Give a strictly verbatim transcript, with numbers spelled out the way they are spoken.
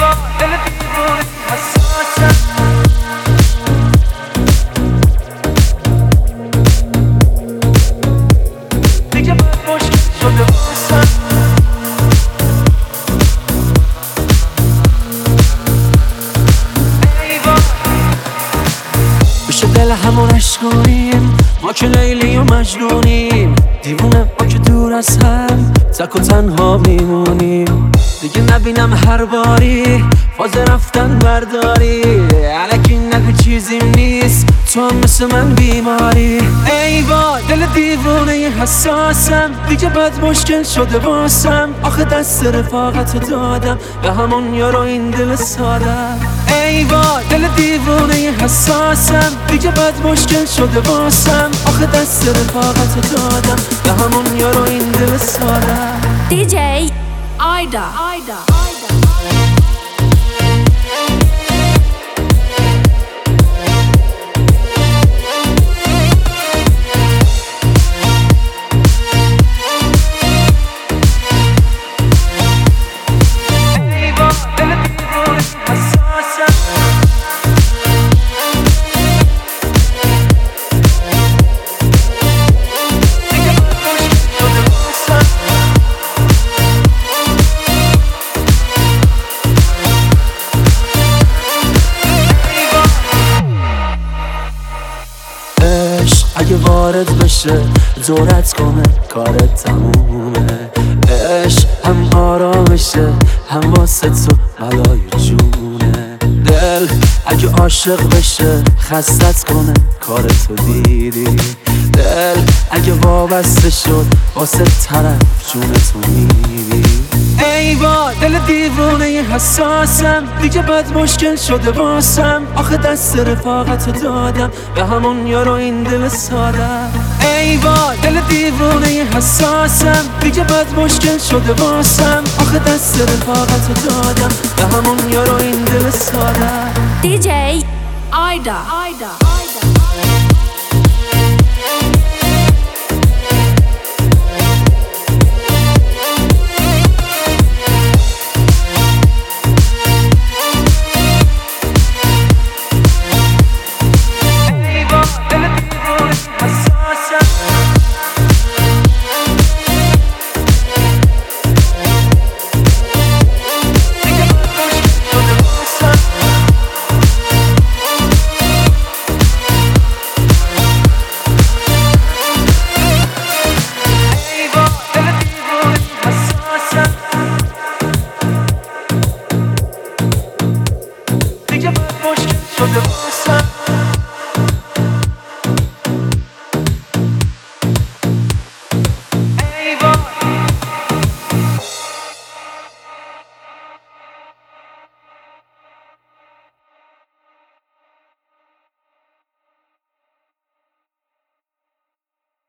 با دل دیوونه حساسم. دیگه باید مشکل شده باسم. ای با بشه دل همون عشقونیم، ما که لیلی و مجنونیم. دیوونه ما که دور از هم تک و تنها میمونیم. دیگه نبینم هر باری فاز رفتن برداری. الکی نگو چیزی نیست، تو هم مثل من بیماری. ای با دل دیوونه حساسم، دیگه بد مشکل شده باسم. آخه دست رفاقتو دادم به همون یارو این دل سادم. ای با دل دیوونه حساسم، دیگه بد مشکل شده باسم. آخه دست رفاقتو دادم به همون یارو این دل سادم. دی جی آیدا آیدا اگه وارد بشه دورت کنه کارت تمومه. عشق هم آرامشه هم واسه تو بلای جونه. دل اگه عاشق بشه خستت کنه کارتو دیدی. دل اگه وابسته شد واسه طرف جونتو میدی. ای با دل دیوونه حساسم، دیگه بد مشکل شده باسم. آخه دست رفاقتو دادم به همون یارو این دل سادم. ای با دل دیوونه حساسم، دیگه بد مشکل شده باسم. آخه دست رفاقتو دادم به همون یارو این دل سادم. دی جی آیدا آیدا دیگه باید مشکل شده باسم.